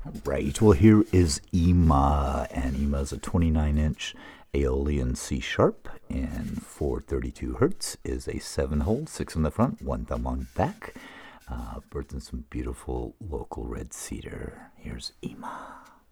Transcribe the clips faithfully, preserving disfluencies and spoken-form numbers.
Right, well, here is Ima, and Ima is a twenty-nine inch Aeolian C sharp, and four thirty-two hertz is a seven hole, six on the front, one thumb on back. Uh, birds in some beautiful local red cedar. Here's Ima.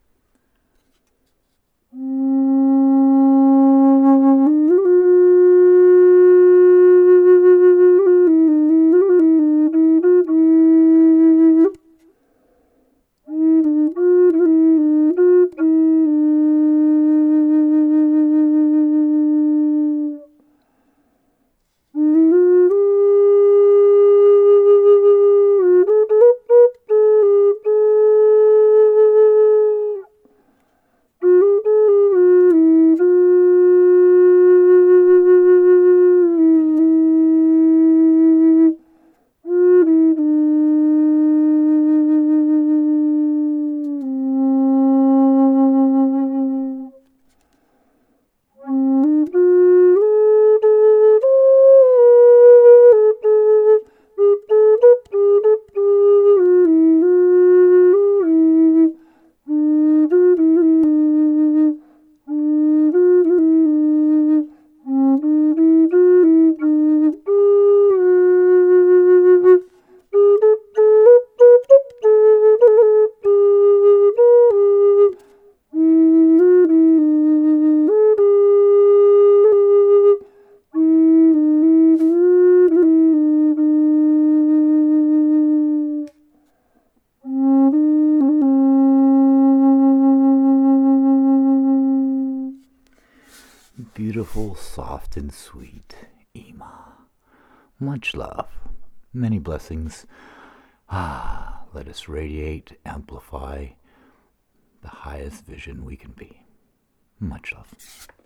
Beautiful, soft, and sweet Ima. Much love, many blessings. Ah, let us radiate, amplify the highest vision we can be. Much love.